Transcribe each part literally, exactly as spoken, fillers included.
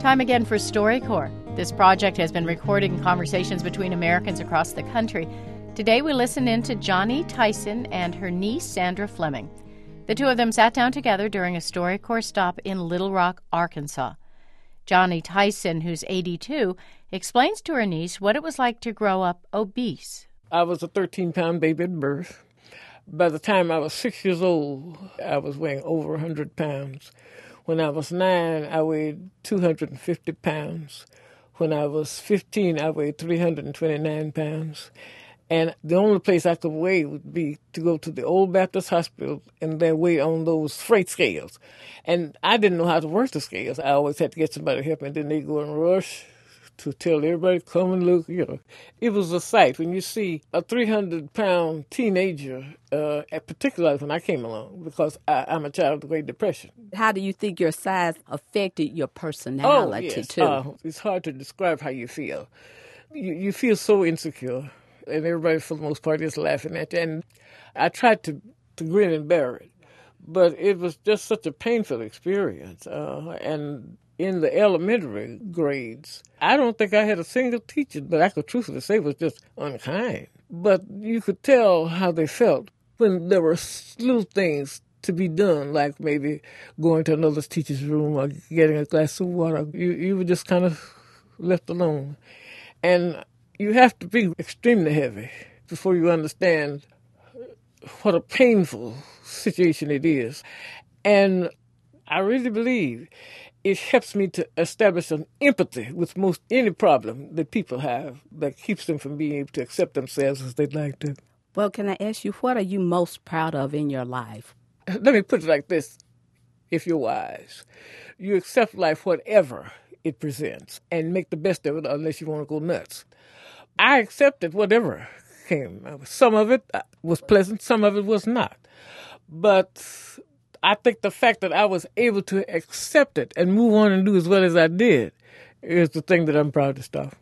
Time again for StoryCorps. This project has been recording conversations between Americans across the country. Today we listen in to Johnny Tyson and her niece, Sandra Fleming. The two of them sat down together during a StoryCorps stop in Little Rock, Arkansas. Johnny Tyson, who's eighty-two, explains to her niece what it was like to grow up obese. I was a thirteen-pound baby at birth. By the time I was six years old, I was weighing over one hundred pounds. When I was nine, I weighed two hundred fifty pounds. When I was fifteen, I weighed three hundred twenty-nine pounds. And the only place I could weigh would be to go to the Old Baptist Hospital and then weigh on those freight scales. And I didn't know how to work the scales. I always had to get somebody to help me. Then they go and rush to tell everybody, come and look, you know. It was a sight when you see a three hundred pound teenager, uh, particularly when I came along, because I, I'm a child of the Great Depression. How do you think your size affected your personality, oh, yes. too? Uh, it's hard to describe how you feel. You, you feel so insecure, and everybody, for the most part, is laughing at you. And I tried to, to grin and bear it, but it was just such a painful experience. Uh, and in the elementary grades, I don't think I had a single teacher that I could truthfully say was just unkind. But you could tell how they felt when there were little things to be done, like maybe going to another teacher's room or getting a glass of water. You, you were just kind of left alone. And you have to be extremely heavy before you understand what a painful situation it is. And I really believe it helps me to establish an empathy with most any problem that people have that keeps them from being able to accept themselves as they'd like to. Well, can I ask you, what are you most proud of in your life? Let me put it like this. If you're wise, you accept life whatever it presents and make the best of it unless you want to go nuts. I accepted whatever came. Some of it was pleasant, some of it was not. But I think the fact that I was able to accept it and move on and do as well as I did is the thing that I'm proudest of.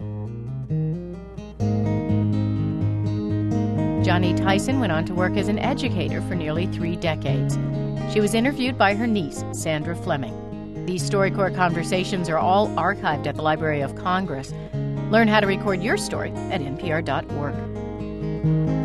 Johnny Tyson went on to work as an educator for nearly three decades. She was interviewed by her niece, Sandra Fleming. These StoryCorps conversations are all archived at the Library of Congress. Learn how to record your story at N P R dot org.